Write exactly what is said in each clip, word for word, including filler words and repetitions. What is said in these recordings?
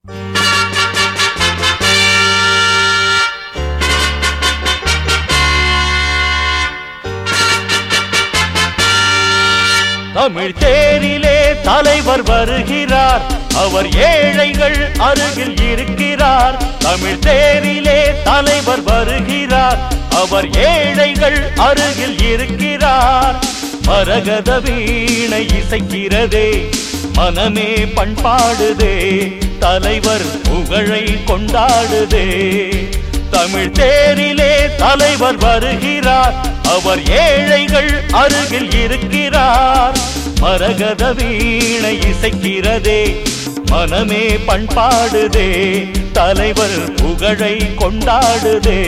தமிழ் தேரிலே தலைவர் வருகிறார், அவர் ஏழைகள் அருகில் இருக்கிறார். தமிழ் தேரிலே தலைவர் வருகிறார், அவர் ஏழைகள் அருகில் இருக்கிறார். மரகத வீணை இசைக்கிறதே, மனமே பண்பாடுதே, தலைவர் புகழை கொண்டாடுதே. தமிழ் தேரிலே தலைவர் வருகிறார், அவர் ஏழைகள் அருகில் இருக்கிறார். மரகத வீணை இசைக்கிறதே, மனமே பண்பாடுதே, தலைவர் புகழை கொண்டாடுதே.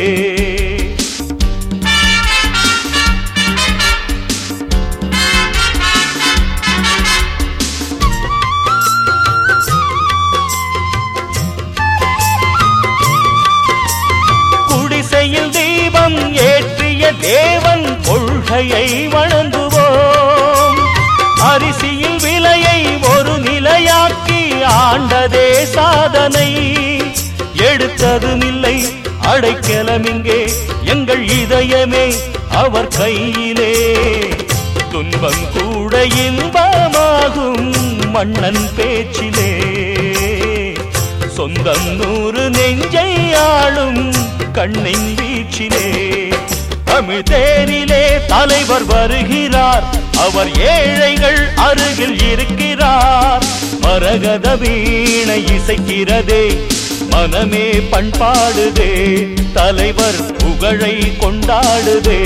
குடிசையில் தீபம் ஏற்றிய தேவன் கொள்கையை வணங்குவோம். அரிசியில் விலையை ஒரு நிலையாக்கி ஆண்டதே சாதனை. எடுத்ததும் இல்லை அடைக்கலமிங்கே, எங்கள் இதயமே அவர் கையிலே. துன்பம் கூட இன்பமாகும் மன்னன் பேச்சிலே. சொந்தம் நூறு நெஞ்சை ஆளும் கண்ணின் வீச்சிலே. தமிழ் தேரிலே தலைவர் வருகிறார், அவர் ஏழைகள் அருகில் இருக்கிறார். மரகத வீணை இசைக்கிறதே, மனமே பண்பாடுதே, தலைவர் புகழை கொண்டாடுதே.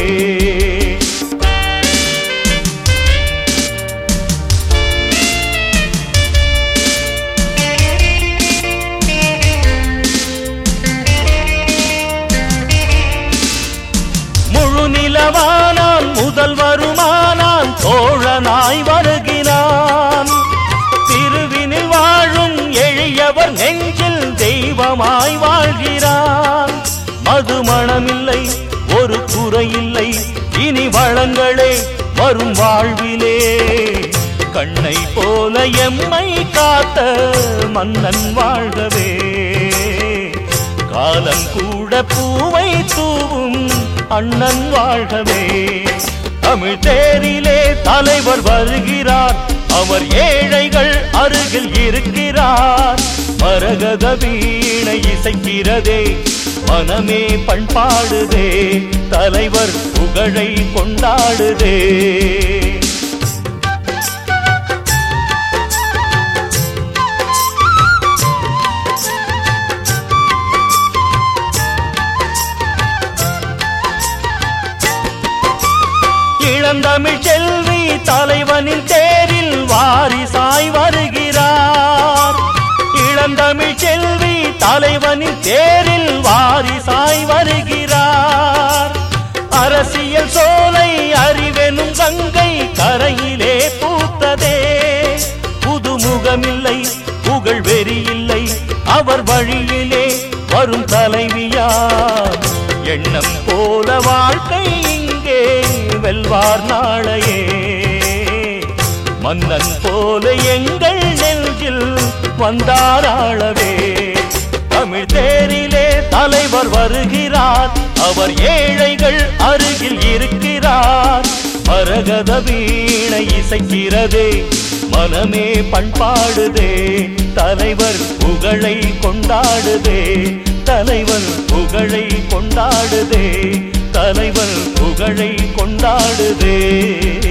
நிலவானான் முதல் வருமானான், தோழனாய் வருகிறான். திருவினில் வாழும் எளியவர் நெஞ்சில் தெய்வமாய் வாழ்கிறான். மதுமணமில்லை ஒரு குறையில்லை, இனி வளங்களே வரும் வாழ்விலே. கண்ணை போல எம்மை காத்த மன்னன் வாழ்கவே. காலம் கூட பூவை தூவும் அண்ணன் வாழ்கவே. தமிழ் தேரிலே தலைவர் வருகிறார், அவர் ஏழைகள் அருகில் இருக்கிறார். மரகத வீணை இசைக்கிறதே, மனமே பண்பாடுதே, தலைவர் புகழை கொண்டாடுதே. இளந்தமிழ் செல்வி தலைவனின் தேரில் வாரிசாய் வருகிறார். இளந்தமிழ் செல்வி தலைவனின் தேரில் வாரிசாய் வருகிறார். அரசியல் சோலை அறிவெனும் கங்கை கரையிலே பூத்ததே. புதுமுகமில்லை புகழ் வெறியில்லை, அவர் வழியிலே வரும் தலைவியார். எண்ணம் போல வாழ்க்கை இங்கே வெல்வார் நாளையே. மன்னன் போல எங்கள் நெஞ்சில் வந்தாராளவே. தமிழ் தேரிலே தலைவர் வருகிறார், அவர் ஏழைகள் அருகில் இருக்கிறார். மரகத வீணை இசைக்கிறதே, மனமே பண்பாடுதே, தலைவர் புகழை கொண்டாடுதே. தலைவர் புகழை கொண்டாடுதே, தலைவர் புகழை கொண்டாடுதே.